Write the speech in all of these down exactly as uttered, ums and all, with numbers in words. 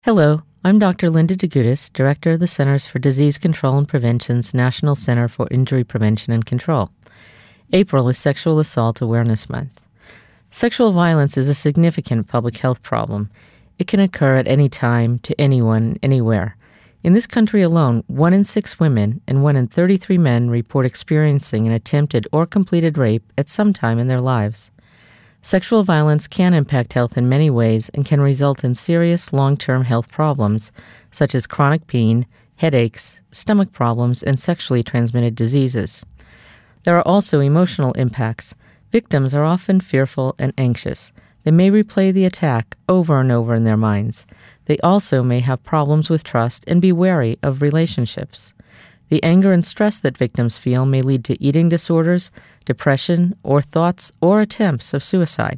Hello, I'm Doctor Linda DeGutis, Director of the Centers for Disease Control and Prevention's National Center for Injury Prevention and Control. April is Sexual Assault Awareness Month. Sexual violence is a significant public health problem. It can occur at any time, to anyone, anywhere. In this country alone, one in six women and one in thirty-three men report experiencing an attempted or completed rape at some time in their lives. Sexual violence can impact health in many ways and can result in serious long-term health problems, such as chronic pain, headaches, stomach problems, and sexually transmitted diseases. There are also emotional impacts. Victims are often fearful and anxious. They may replay the attack over and over in their minds. They also may have problems with trust and be wary of relationships. The anger and stress that victims feel may lead to eating disorders, depression, or thoughts or attempts of suicide.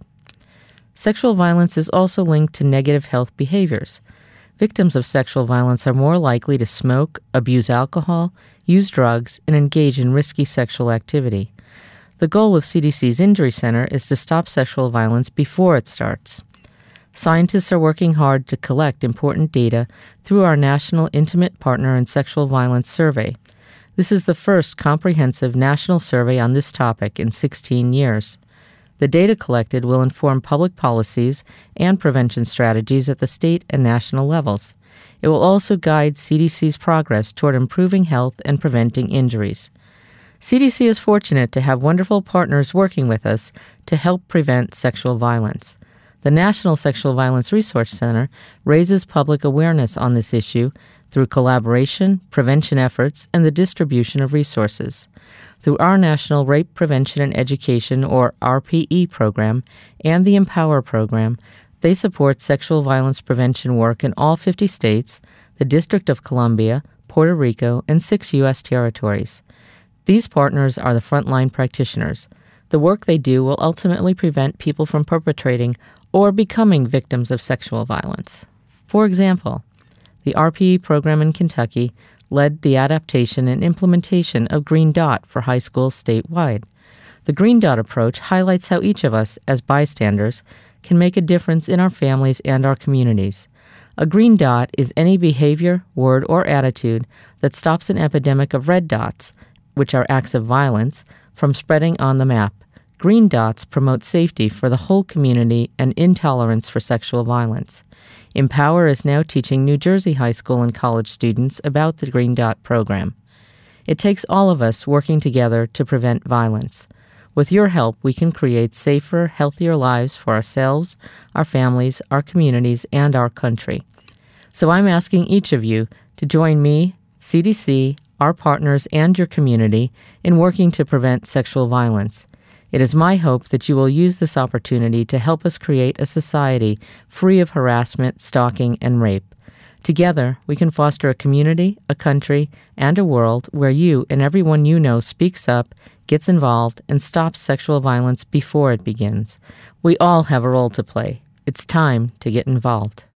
Sexual violence is also linked to negative health behaviors. Victims of sexual violence are more likely to smoke, abuse alcohol, use drugs, and engage in risky sexual activity. The goal of C D C's Injury Center is to stop sexual violence before it starts. Scientists are working hard to collect important data through our National Intimate Partner in Sexual Violence Survey. This is the first comprehensive national survey on this topic in sixteen years. The data collected will inform public policies and prevention strategies at the state and national levels. It will also guide C D C's progress toward improving health and preventing injuries. C D C is fortunate to have wonderful partners working with us to help prevent sexual violence. The National Sexual Violence Resource Center raises public awareness on this issue through collaboration, prevention efforts, and the distribution of resources. Through our National Rape Prevention and Education, or R P E program, and the Empower program, they support sexual violence prevention work in all fifty states, the District of Columbia, Puerto Rico, and six U S territories. These partners are the frontline practitioners. The work they do will ultimately prevent people from perpetrating or becoming victims of sexual violence. For example, the R P E program in Kentucky led the adaptation and implementation of Green Dot for high schools statewide. The Green Dot approach highlights how each of us, as bystanders, can make a difference in our families and our communities. A green dot is any behavior, word, or attitude that stops an epidemic of red dots, which are acts of violence, from spreading on the map. Green dots promote safety for the whole community and intolerance for sexual violence. Empower is now teaching New Jersey high school and college students about the Green Dot program. It takes all of us working together to prevent violence. With your help, we can create safer, healthier lives for ourselves, our families, our communities, and our country. So I'm asking each of you to join me, C D C, our partners, and your community in working to prevent sexual violence. It is my hope that you will use this opportunity to help us create a society free of harassment, stalking, and rape. Together, we can foster a community, a country, and a world where you and everyone you know speaks up, gets involved, and stops sexual violence before it begins. We all have a role to play. It's time to get involved.